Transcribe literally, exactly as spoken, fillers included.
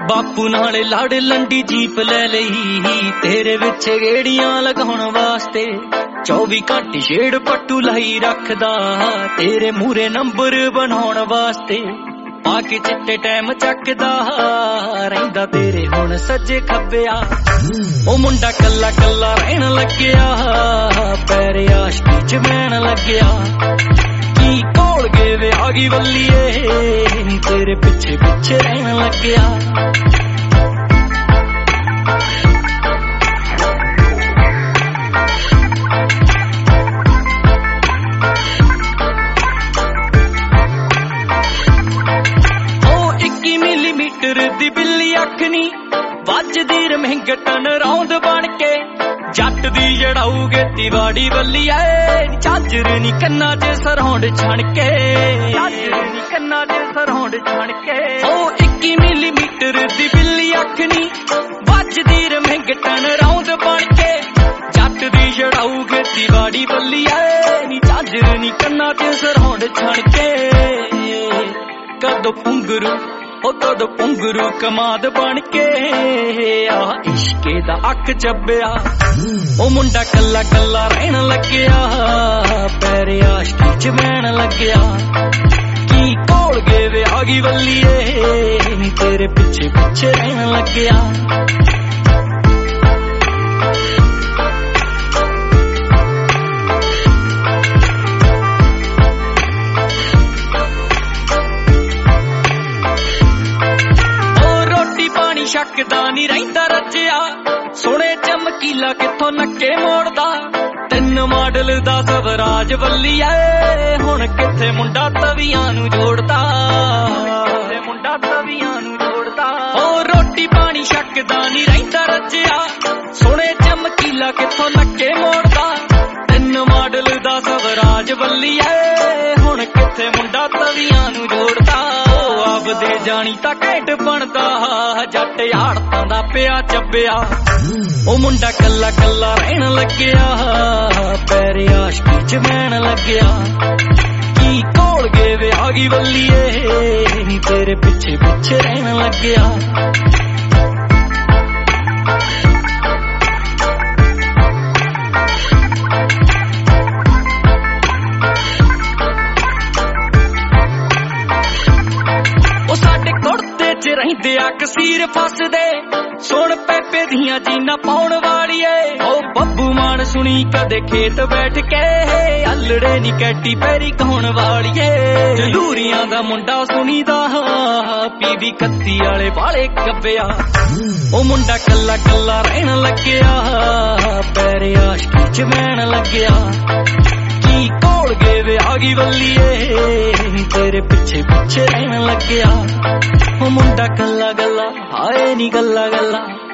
ਬਾਪੂ ਨਾਲੇ ਲੜ ਲੰਡੀ ਜੀਪ ਲੈ ਲਈ ਤੇਰੇ ਵਿੱਚ ਗੇੜੀਆਂ ਲਗਾਉਣ ਵਾਸਤੇ। ਚੌਵੀ ਘੰਟੇ ਛੇੜ ਪੱਟੂ ਲਾਈ ਰੱਖਦਾ ਤੇਰੇ ਮੂਰੇ ਨੰਬਰ ਬਣਾਉਣ ਵਾਸਤੇ। ਪਾ ਕੇ ਚਿੱਟੇ ਟਾਈਮ ਚੱਕਦਾ ਰਹਿੰਦਾ ਤੇਰੇ ਹੁਣ ਸੱਜੇ ਖੱਬਿਆ। ਉਹ ਮੁੰਡਾ ਕੱਲਾ ਕੱਲਾ ਰਹਿਣ ਲੱਗਿਆ ਪੈਰ ਆਸ਼ਕੀ ਚ ਬਹਿਣ ਲੱਗਿਆ। ਕੀ ਕੋਲ ਗਏ ਵੇ ਆ ਗਈ ਵੱਲੀਏ ਤੇਰੇ ਪਿੱਛੇ ਪਿੱਛੇ ਰਹਿਣ ਲੱਗਿਆ। ਦੀ ਬਿੱਲੀ ਅੱਖ ਨੀ ਵੱਜਦੀ ਰਮਹਿੰਗਟਨ ਰੌਂਦ ਬਣ ਕੇ। ਜੱਟ ਦੀ ਜੜਾਊ ਗੇਤੀ ਵਾੜੀ ਵੱਲੀ ਐ ਝਾਂਜਰ ਨੀ ਕੰਨਾਂ ਚ ਸਰਹੌਂਡ ਛਣ ਕੇ। ਝਾਂਜਰ ਨੀ ਕੰਨਾਂ ਚ ਸਰਹੌਂਡ ਛਣ ਕੇ। ਉਹ ਇੱਕੀ ਮਿਲੀਮੀਟਰ ਦੀ ਬਿੱਲੀ ਅੱਖ ਨੀ ਵੱਜਦੀ ਰਮਹਿੰਗਟਨ ਰੌਂਦ ਬਣ ਕੇ। ਜੱਟ ਦੀ ਜੜਾਊ ਗੇਤੀ ਵਾੜੀ ਵੱਲੀ ਐ ਨੀ ਝਾਂਜਰ ਨੀ ਕੰਨਾਂ ਚ ਸਰਹੌਂਡ ਛਣ ਕੇ। ਕਦੋਂ ਪੁੰਗਰੂ ਉਹ ਕਦੋਂ ਪੁੰਗਰੂ ਕਮਾਦ ਬਣ ਕੇ ਆ ਇਸ਼ਕੇ ਦਾ ਅੱਖ ਚੱਬਿਆ। ਉਹ ਮੁੰਡਾ ਕੱਲਾ ਕੱਲਾ ਰਹਿਣ ਲੱਗਿਆ ਪੈਰ ਆਸ਼ਕੀ ਚ ਬਹਿਣ ਲੱਗਿਆ। ਕੀ ਕੋਲ ਗਏ ਵੇ ਆ ਗਈ ਵੱਲੀਏ ਤੇਰੇ ਪਿੱਛੇ ਪਿੱਛੇ ਰਹਿਣ ਲੱਗਿਆ। ਸ਼ੱਕਦਾ ਨੀ ਰਹਿੰਦਾ ਰੱਜਿਆ ਸੋਹਣੇ ਚਮਕੀਲਾ ਕਿੱਥੋਂ ਨੱਕੇ ਮੋੜਦਾ। ਤਿੰਨ ਮਾਡਲ ਦਾ ਸਵਰਾਜ ਵੱਲੀ ਐ ਹੁਣ ਕਿੱਥੇ ਮੁੰਡਾ ਤਵੀਆਂ ਨੂੰ ਜੋੜਦਾ। ਕਿੱਥੇ ਮੁੰਡਾ ਤਵੀਆਂ ਨੂੰ ਜੋੜਦਾ। ਉਹ ਰੋਟੀ ਪਾਣੀ ਛੱਕਦਾ ਨੀ ਰਹਿੰਦਾ ਰੱਜਿਆ ਸੋਹਣੇ ਚਮਕੀਲਾ ਕਿੱਥੋਂ ਨੱਕੇ ਮੋੜਦਾ। ਤਿੰਨ ਮਾਡਲ ਦਾ ਸਵਰਾਜ ਵੱਲੀ ਐ ਹੁਣ ਕਿੱਥੇ ਮੁੰਡਾ ਤਵੀਆਂ ਨੂੰ ਜੋੜਦਾ। ਆਪਦੇ ਜਾਣੀ ਤਾਂ ਘੈਂਟ ਬਣਦਾ ਜੱਟ ਆੜਤਾਂ ਦਾ ਪਿਆ ਚੱਬਿਆ। ਉਹ ਮੁੰਡਾ ਕੱਲਾ ਕੱਲਾ ਰਹਿਣ ਲੱਗਿਆ ਪੈਰ ਆਸ਼ਕੀ ਚ ਬਹਿਣ ਲੱਗਿਆ। ਕੀ ਕੋਲ ਗਏ ਵੇ ਆ ਗਈ ਵੱਲੀਏ ਤੇਰੇ ਪਿੱਛੇ ਪਿੱਛੇ ਰਹਿਣ ਲੱਗਿਆ। ਰਹਿੰਦੇ ਆ ਕਸੀਰ ਫਸਦੇ ਸੁਣ ਪੈਪੇ ਦੀਆਂ ਜੀਨਾ ਪਾਉਣ ਵਾਲੀਏ। ਉਹ ਬੱਬੂ ਮਾਨ ਸੁਣੀ ਕਦੇ ਖੇਤ ਬੈਠ ਕੇ ਅਲੜੇ ਨੀ ਕੈਟੀ ਪੈਰੀ ਕਹਾਉਣ ਵਾਲੀਏ। ਜਲੂਰੀਆਂ ਦਾ ਮੁੰਡਾ ਸੁਣੀਦਾ ਪੀਵੀ ਕੱਤੀ ਵਾਲੇ ਵਾਲੇ ਕੱਬਿਆ। ਉਹ ਮੁੰਡਾ ਕੱਲਾ ਕੱਲਾ ਰਹਿਣ ਲੱਗਿਆ ਪੈਰ ਆਸ਼ਕੀ ਚ ਬਹਿਣ ਲੱਗਿਆ। ਕੀ ਕੋਲ ਗਏ ਵੇ ਆ ਗਈ ਵੱਲੀਏ ਤੇਰੇ ਪਿੱਛੇ ਪਿੱਛੇ ਰਹਿਣ ਲੱਗਿਆ। ਉਹ ਮੁੰਡਾ ਕੱਲਾ ਗੱਲਾ ਹਾਏ ਨੀ ਗੱਲਾ ਗੱਲਾ।